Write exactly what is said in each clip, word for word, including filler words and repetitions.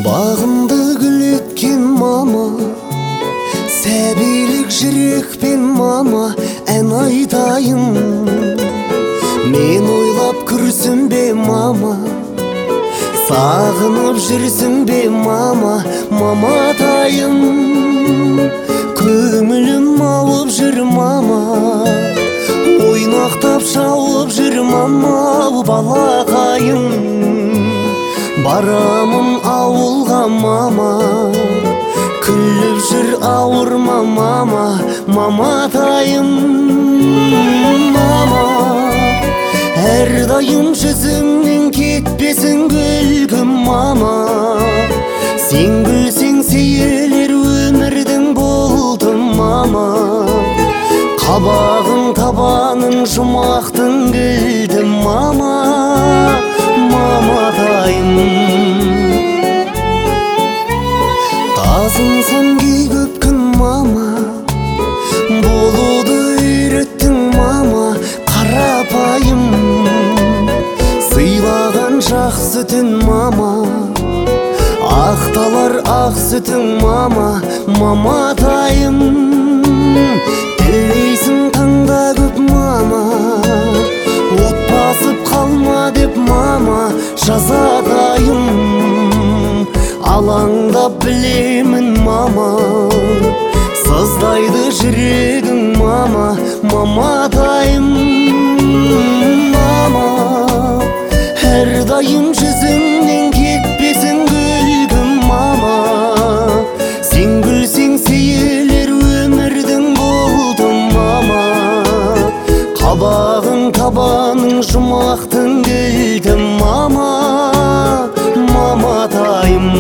Бағымды гүл еткен мама, сәбилік жүрекпен мама ән айтайын. Мен ойлап күрсінбе мама, сағынып жүрсің бе мама, маматайым. Көңілім ауып жүр мама, ойнақтап шауып жүр мама, балақайым. Барамын ауылға мама, күліп жүр ауырма мама, маматайым. Мама, әрдайым жүзіңнен кетпесін күлкім мама. Сен күлсең сейілер өмірдің болдым мама. Қабағың табаның жұмақтың кілдім мама, маматайым. Тазынсам кей көп күн мама, болуды үйреттің мама, қарапайым. Сыйлаған жақ сүтін мама, ақталар ақ сүтің мама, маматайым. Тілейсің таңда көп мама, от басып қалма деп мама, жазатайым. Алаңдап білемін мама, сыздайды жүрегің мама, маматайым. Мама, әрдайым жүзіңнен кетпесін күлкім мама. Сен күлсең сейілер өмірдің болдым мама. Қабағың табаның жұмақтың кілдім мама, маматайым.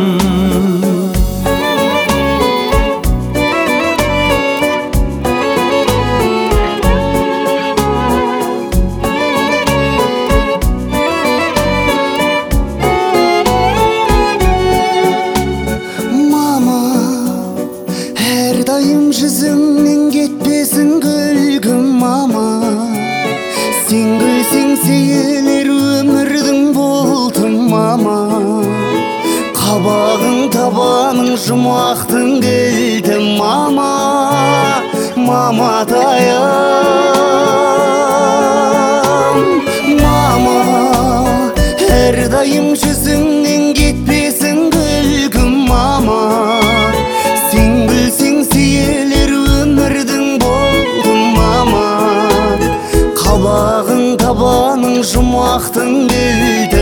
Мама, әрдайым жүзіңнен кетпесін күлкім мама. Сен күлсең сейілер өмірдің болдым мама. Қабағың табаның жұмақтың кілдім мама, маматайым. Мама, әрдайым жүзіңнен кетпесін күлкім мама. Сен күлсең сейілер өмірдің болдым мама. Қабағың табаның жұмақтың кілдім